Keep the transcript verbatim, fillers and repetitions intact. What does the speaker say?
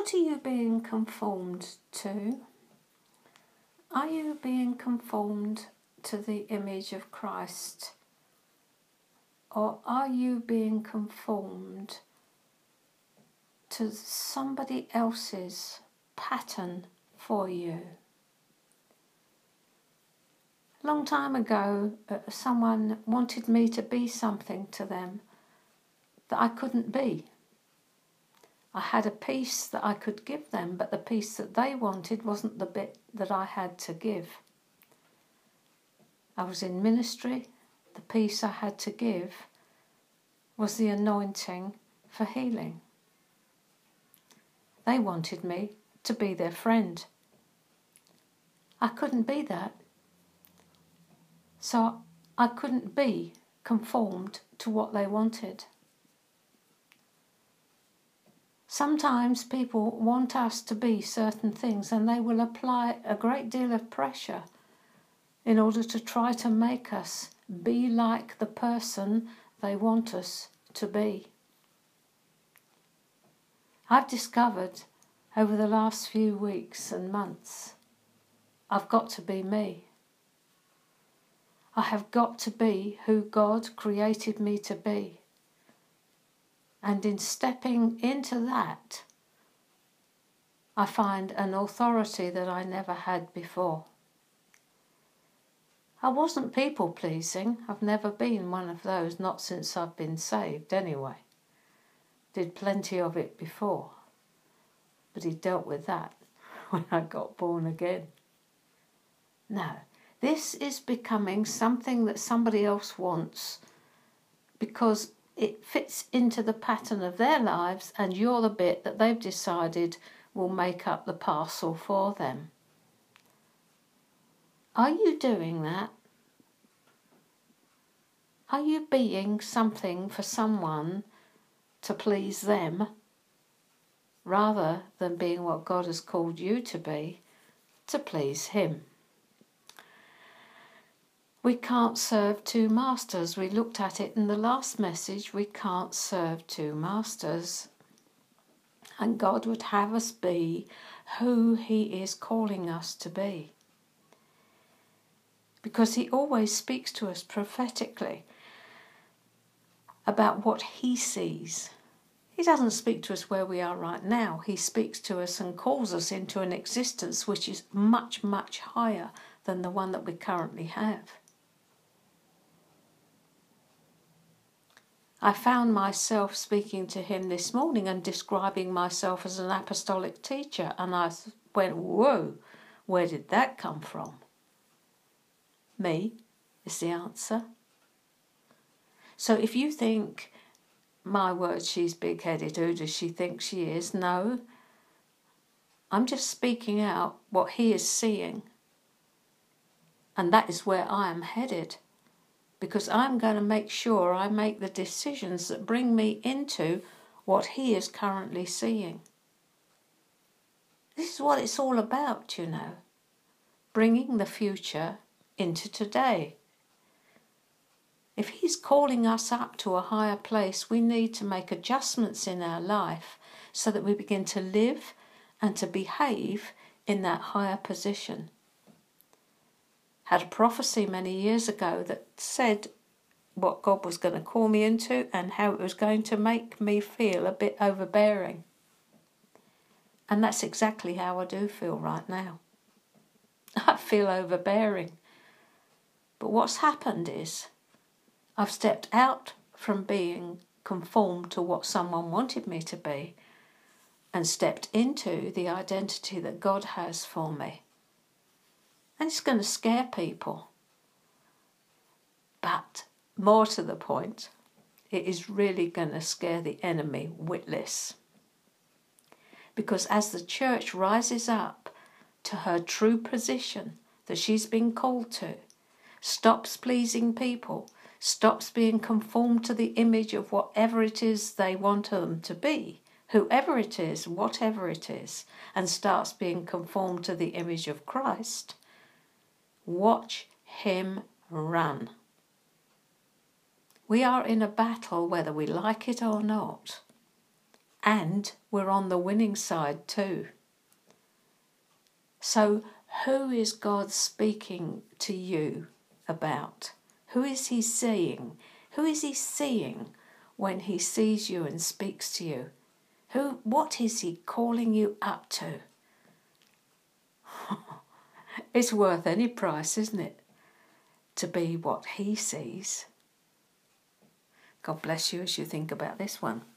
What are you being conformed to? Are you being conformed to the image of Christ? Or are you being conformed to somebody else's pattern for you? A long time ago, uh, someone wanted me to be something to them that I couldn't be. I had a piece that I could give them, but the piece that they wanted wasn't the bit that I had to give. I was in ministry. The piece I had to give was the anointing for healing. They wanted me to be their friend. I couldn't be that. So I couldn't be conformed to what they wanted. Sometimes people want us to be certain things, and they will apply a great deal of pressure in order to try to make us be like the person they want us to be. I've discovered over the last few weeks and months, I've got to be me. I have got to be who God created me to be. And in stepping into that, I find an authority that I never had before. I wasn't people-pleasing. I've never been one of those, not since I've been saved anyway. Did plenty of it before. But he dealt with that when I got born again. No, this is becoming something that somebody else wants because it fits into the pattern of their lives, and you're the bit that they've decided will make up the parcel for them. Are you doing that? Are you being something for someone to please them, rather than being what God has called you to be, to please Him? We can't serve two masters. We looked at it in the last message. We can't serve two masters. And God would have us be who He is calling us to be. Because He always speaks to us prophetically about what He sees. He doesn't speak to us where we are right now. He speaks to us and calls us into an existence which is much, much higher than the one that we currently have. I found myself speaking to Him this morning and describing myself as an apostolic teacher, and I went, whoa, where did that come from? Me is the answer. So if you think, my word, she's big-headed, who does she think she is? No, I'm just speaking out what He is seeing. And that is where I am headed. Because I'm going to make sure I make the decisions that bring me into what He is currently seeing. This is what it's all about, you know. Bringing the future into today. If He's calling us up to a higher place, we need to make adjustments in our life so that we begin to live and to behave in that higher position. Had a prophecy many years ago that said what God was going to call me into and how it was going to make me feel a bit overbearing. And that's exactly how I do feel right now. I feel overbearing. But what's happened is I've stepped out from being conformed to what someone wanted me to be and stepped into the identity that God has for me. And it's going to scare people. But more to the point, it is really going to scare the enemy witless. Because as the church rises up to her true position that she's been called to, stops pleasing people, stops being conformed to the image of whatever it is they want them to be, whoever it is, whatever it is, and starts being conformed to the image of Christ, watch Him run. We are in a battle whether we like it or not. And we're on the winning side too. So who is God speaking to you about? Who is he seeing? Who is he seeing when he sees you and speaks to you? Who? What is he calling you up to? It's worth any price, isn't it? To be what he sees. God bless you as you think about this one.